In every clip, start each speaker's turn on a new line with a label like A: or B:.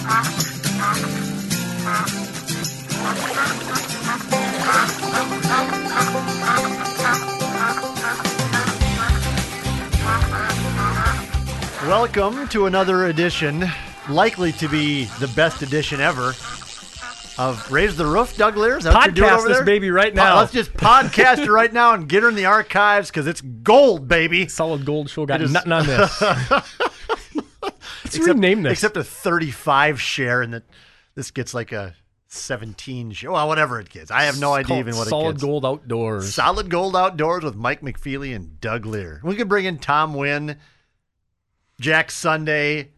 A: Welcome to another edition, likely to be the best edition ever, of Raise the Roof. Doug Lear, is that what you're doing
B: Podcast
A: over
B: this
A: there?
B: baby right now.
A: Let's just podcast it right now and get her in the archives because it's gold, baby.
B: Solid Gold Show got
A: It is-
B: nothing on this. Let's rename this.
A: Except a 35 share, and that this gets like a 17 share. Well, whatever it gets. I have no idea even what it
B: Solid
A: gets.
B: Gold Outdoors.
A: Solid Gold Outdoors with Mike McFeely and Doug Lear. We could bring in Tom Wynn, Jack Sunday,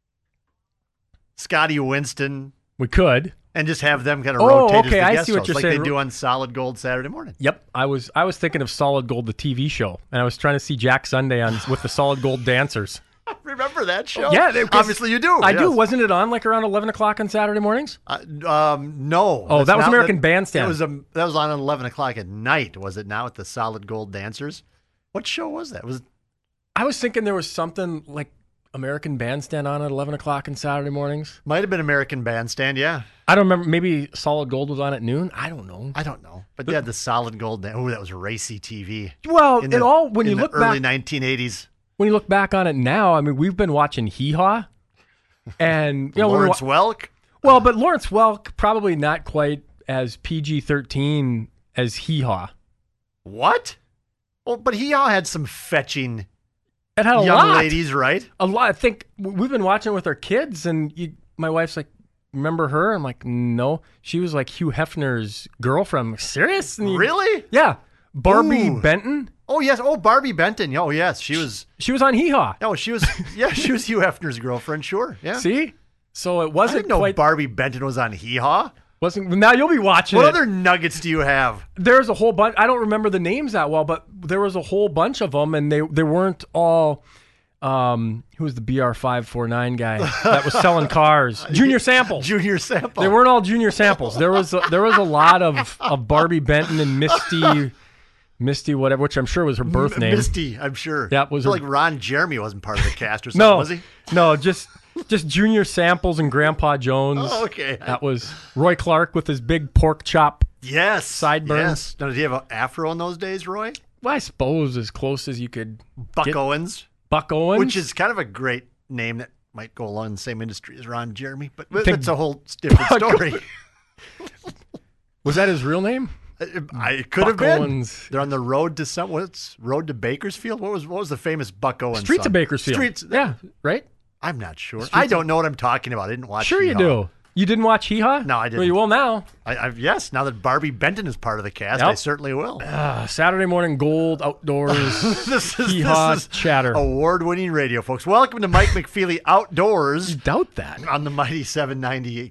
A: Scotty Winston,
B: We could.
A: and just have them kind of
B: Oh,
A: rotate
B: okay,
A: as the
B: I
A: guest
B: see what
A: hosts,
B: you're
A: like
B: saying.
A: they do on Solid Gold Saturday morning.
B: Yep. I was thinking of Solid Gold, the TV show, and I was trying to see Jack Sunday on with the Solid Gold dancers.
A: Remember that show?
B: Yeah,
A: obviously you do.
B: I do.
A: yes.
B: Wasn't it on like around 11 o'clock on Saturday mornings?
A: No.
B: Oh,
A: that's
B: that was
A: not-
B: American Bandstand.
A: That was on at 11 o'clock at night, was it not, with the Solid Gold Dancers? What show was that?
B: I was thinking there was something like American Bandstand on at 11 o'clock on Saturday mornings.
A: Might have been American Bandstand, yeah.
B: I don't remember. Maybe Solid Gold was on at noon. I don't know.
A: I don't know. But yeah, the Solid Gold. Oh, that was racy TV.
B: Well,
A: In
B: it
A: the-
B: all when
A: in
B: you
A: the
B: look
A: early
B: back
A: 1980s.
B: when you look back on it now. I mean, we've been watching Hee Haw, and you know, when we
A: Lawrence Welk.
B: well, but Lawrence Welk probably not quite as PG-13 as Hee Haw.
A: What? Well, but he all had some fetching
B: It had a
A: young
B: lot.
A: ladies, right?
B: A lot. I think we've been watching it with our kids, and my wife's like, "Remember her?" I'm like, "No, she was like Hugh Hefner's girlfriend." I'm like, serious? And
A: Really?
B: Yeah, Barbie
A: Ooh.
B: Benton.
A: Oh, yes. Oh, Barbie Benton. Oh, yes. She was.
B: She was on Hee Haw.
A: No, she was. Yeah, she was Hugh Hefner's girlfriend. Sure. Yeah.
B: See, so it
A: I
B: wasn't
A: didn't know
B: quite.
A: Barbie Benton was on Hee Haw.
B: Wasn't now you'll be watching
A: What
B: it.
A: other nuggets do you have?
B: There's a whole bunch. I don't remember the names that well, but there was a whole bunch of them, and they weren't all. Who was the BR549 guy that was selling cars? Junior Samples.
A: Junior Sample.
B: They weren't all Junior Samples. There was a lot of Barbie Benton and Misty whatever, which I'm sure was her birth name.
A: Misty, I'm sure.
B: Yeah, was
A: So
B: her-
A: like Ron Jeremy wasn't part of the cast or something,
B: No,
A: was he?
B: no, just Junior Samples and Grandpa Jones.
A: Oh, okay.
B: That was Roy Clark with his big pork chop.
A: Yes.
B: Sideburns.
A: Yes. Now, did he have an afro in those days, Roy?
B: Well, I suppose as close as you could.
A: Buck
B: Get-
A: Owens,
B: Buck Owens,
A: which is kind of a great name that might go along in the same industry as Ron Jeremy, but
B: Think
A: that's a whole different
B: Buck
A: story.
B: was that his real name?
A: It could have
B: Buck
A: been.
B: Owens.
A: They're on the road to road to Bakersfield. What was the famous Buck Owens
B: Streets
A: song?
B: of Bakersfield.
A: Streets.
B: Yeah, right.
A: I'm not sure. I don't know what I'm talking about. I didn't watch.
B: Sure, you
A: Hee-Haw.
B: do. You didn't watch Hee Haw?
A: No, I didn't.
B: Well, you will now.
A: Yes, now that Barbie Benton is part of the cast,
B: Yep.
A: I certainly will.
B: Saturday morning gold outdoors.
A: This
B: Hee Haw
A: is
B: chatter.
A: award-winning radio, folks. Welcome to Mike McFeely Outdoors
B: Doubt that.
A: on the mighty 790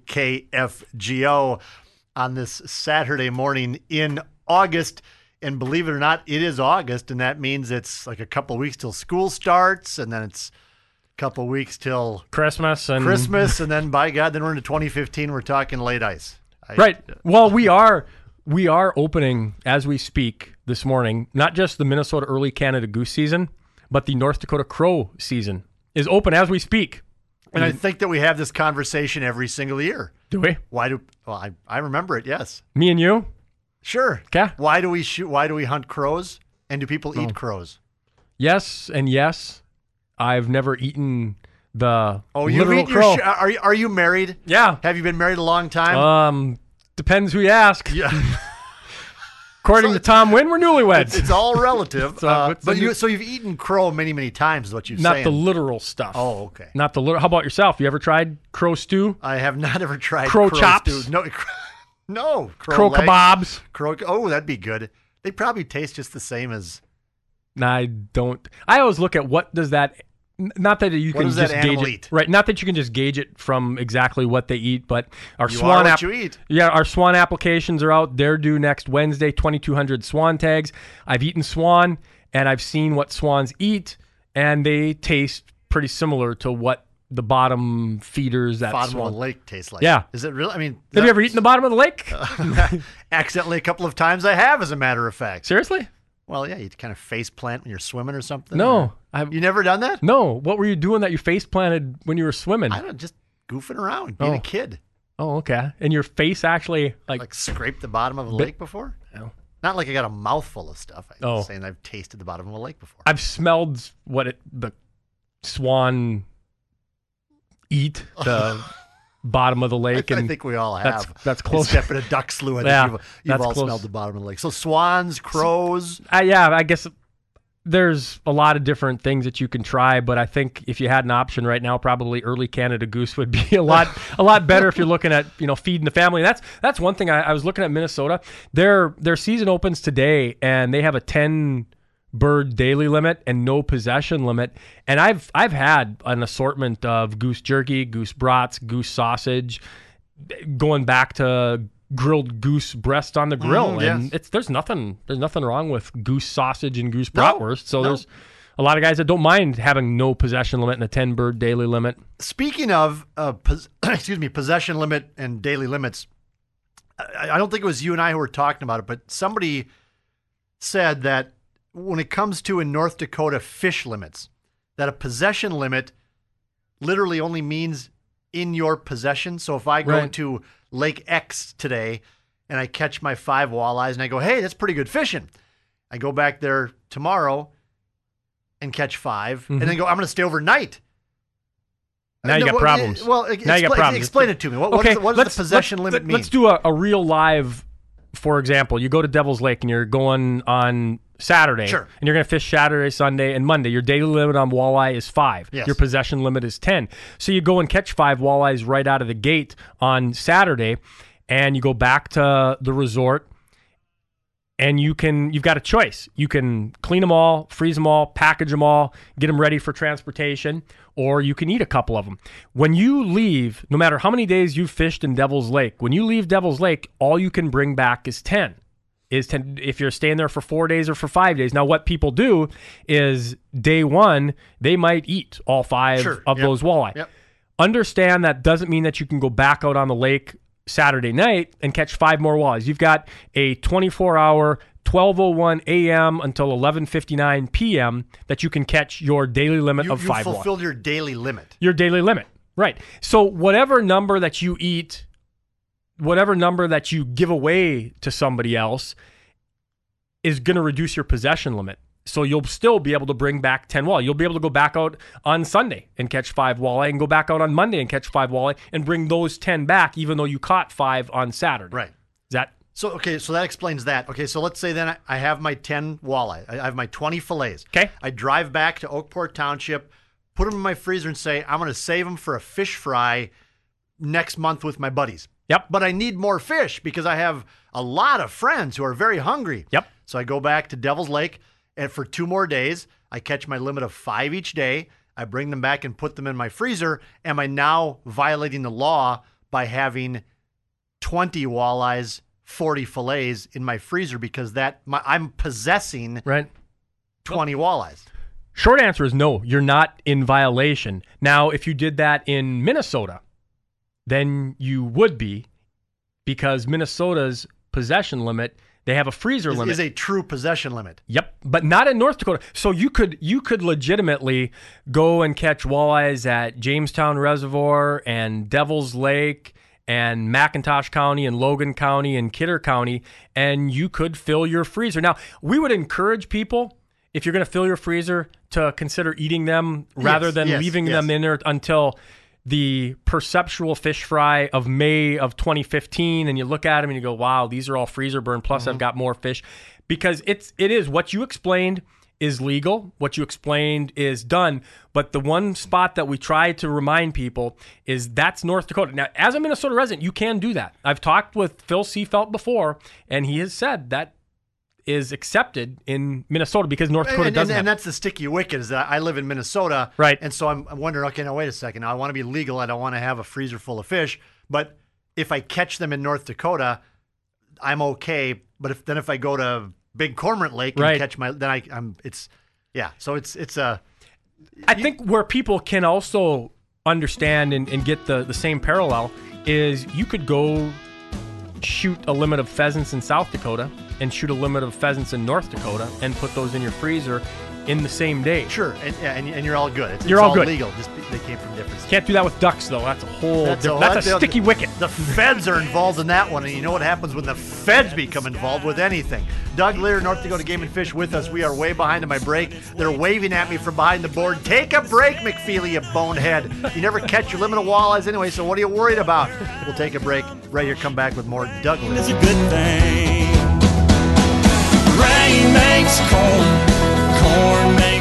A: KFGO on this Saturday morning in August. And believe it or not, it is August, and that means it's like a couple weeks till school starts, and then it's a couple weeks till
B: Christmas and
A: Christmas, and then by God, then we're into 2015. We're talking late ice.
B: Right. Well, we are opening as we speak this morning, not just the Minnesota early Canada goose season, but the North Dakota crow season is open as we speak.
A: And I think that we have this conversation every single year.
B: Do we?
A: Well, I remember it. Yes,
B: Me and you?
A: sure.
B: 'Kay.
A: Why do we shoot? Why do we hunt crows? And do people eat crows?
B: Yes and yes. I've never eaten the
A: Oh, you've
B: literal
A: eaten
B: crow.
A: Are you married?
B: Yeah.
A: Have you been married a long time?
B: Depends who you ask.
A: Yeah.
B: According to Tom Wynn, we're newlyweds.
A: It's all relative.
B: So,
A: but you've eaten crow many, many times. Is what you're
B: Not
A: saying?
B: the literal stuff.
A: Oh, okay.
B: Not the literal. How about yourself? You ever tried crow stew?
A: I have not ever tried
B: Crow
A: crow
B: chops?
A: stew. No, no.
B: Crow
A: legs.
B: kebabs?
A: Crow. Oh, that'd be good. They probably taste just the same as.
B: No, I don't. I always look at what does that. Not that you
A: What
B: can
A: does that
B: just gauge
A: animal
B: it,
A: eat?
B: right? Not that you can just gauge it from exactly what they eat, but our
A: You
B: swan
A: are what you eat.
B: Yeah, our swan applications are out. They're due next Wednesday. 2,200 swan tags. I've eaten swan, and I've seen what swans eat, and they taste pretty similar to what the bottom feeders that
A: Bottom
B: swan.
A: of the lake tastes like.
B: Yeah.
A: Is it really? I mean,
B: Have you ever eaten the bottom of the lake?
A: accidentally a couple of times I have, as a matter of fact.
B: Seriously?
A: Well, yeah, you kind of face plant when you're swimming or something.
B: No,
A: or-
B: I've
A: You never done that?
B: no. What were you doing that you face planted when you were swimming?
A: I don't just goofing around, being a kid.
B: Oh, okay. And your face actually
A: Like scraped the bottom of a lake before?
B: No.
A: Not like I got a mouthful of stuff. I'm
B: Oh.
A: saying I've tasted the bottom of a lake before.
B: I've smelled the swan eat the bottom of the lake.
A: I
B: And
A: think we all have.
B: that's close.
A: Except in a duck slough. I think
B: Yeah,
A: you've
B: that's
A: all
B: close.
A: smelled the bottom of the lake. So swans, crows.
B: Yeah, I guess there's a lot of different things that you can try, but I think if you had an option right now, probably early Canada goose would be a lot better if you're looking at feeding the family. And that's one thing. I was looking at Minnesota. Their season opens today, and they have a 10 bird daily limit and no possession limit. And I've had an assortment of goose jerky, goose brats, goose sausage, going back to grilled goose breast on the grill. And there's nothing wrong with goose sausage and goose bratwurst. So there's a lot of guys that don't mind having no possession limit and a 10 bird daily limit.
A: Speaking of possession limit and daily limits, I don't think it was you and I who were talking about it, but somebody said that when it comes to in North Dakota fish limits, that a possession limit literally only means in your possession. So if I go to Lake X today and I catch my 5 walleyes and I go, hey, that's pretty good fishing. I go back there tomorrow and catch 5 and then go, I'm going to stay overnight.
B: Now you got problems.
A: Well,
B: now you got problems.
A: Explain it to me. What does the possession limit mean?
B: Let's do a real live, for example. You go to Devil's Lake and you're going on Saturday.
A: Sure.
B: And you're going to fish Saturday, Sunday, and Monday. Your daily limit on walleye is 5.
A: Yes.
B: Your possession limit is 10. So you go and catch 5 walleyes right out of the gate on Saturday, and you go back to the resort, and you've got a choice. You can clean them all, freeze them all, package them all, get them ready for transportation, or you can eat a couple of them. When you leave, no matter how many days you've fished in Devil's Lake, when you leave Devil's Lake, all you can bring back is 10. If you're staying there for 4 days or for 5 days. Now, what people do is day 1, they might eat all 5 of those walleye.
A: Yep.
B: Understand that doesn't mean that you can go back out on the lake Saturday night and catch 5 more walleyes. You've got a 24-hour, 12:01 a.m. until 11:59 p.m. that you can catch your daily limit of 5 walleyes.
A: You fulfilled your daily limit.
B: Your daily limit, right. So whatever number that you eat, whatever number that you give away to somebody else is going to reduce your possession limit. So you'll still be able to bring back 10 walleye. You'll be able to go back out on Sunday and catch 5 walleye and go back out on Monday and catch 5 walleye and bring those 10 back even though you caught 5 on Saturday.
A: Right.
B: Is that?
A: So that explains that. Okay, so let's say then I have my 10 walleye. I have my 20 fillets.
B: Okay.
A: I drive back to Oakport Township, put them in my freezer and say, I'm going to save them for a fish fry next month with my buddies.
B: Yep.
A: But I need more fish because I have a lot of friends who are very hungry.
B: Yep.
A: So I go back to Devil's Lake, and for 2 more days, I catch my limit of 5 each day. I bring them back and put them in my freezer. Am I now violating the law by having 20 walleyes, 40 fillets in my freezer because I'm possessing 20 walleyes?
B: Short answer is no, you're not in violation. Now, if you did that in Minnesota, then you would be, because Minnesota's possession limit, they have a freezer limit.
A: Is a true possession limit.
B: Yep, but not in North Dakota. So you could legitimately go and catch walleyes at Jamestown Reservoir and Devil's Lake and McIntosh County and Logan County and Kidder County, and you could fill your freezer. Now, we would encourage people, if you're going to fill your freezer, to consider eating them rather than leaving them in there until the perceptual fish fry of May of 2015, and you look at them and you go, wow, these are all freezer burn, plus I've got more fish. Because it is what you explained is legal, what you explained is done, but the one spot that we try to remind people is that's North Dakota. Now, as a Minnesota resident, you can do that. I've talked with Phil Seefelt before, and he has said that is accepted in Minnesota because North Dakota doesn't.
A: And that's the sticky wicket, is that I live in Minnesota.
B: Right.
A: And so I'm wondering, okay, now wait a second. Now I want to be legal. I don't want to have a freezer full of fish. But if I catch them in North Dakota, I'm okay. But if I go to Big Cormorant Lake and catch
B: I think where people can also understand and get the same parallel is you could go shoot a limit of pheasants in South Dakota and shoot a limit of pheasants in North Dakota and put those in your freezer in the same day.
A: Sure, and you're all good. It's
B: You're all good.
A: legal. Just they came from different states.
B: Can't do that with ducks, though. That's a whole. That's a sticky
A: the,
B: wicket.
A: The feds are involved in that one, and you know what happens when the feds become involved with anything. Doug Lear, North Dakota Game and Fish, with us. We are way behind on my break. They're waving at me from behind the board. Take a break, McFeely, you bonehead. You never catch your limit of walleyes anyway, so what are you worried about? We'll take a break. Right here, come back with more Doug Lear.
C: It's a good thing. Rain makes corn, corn makes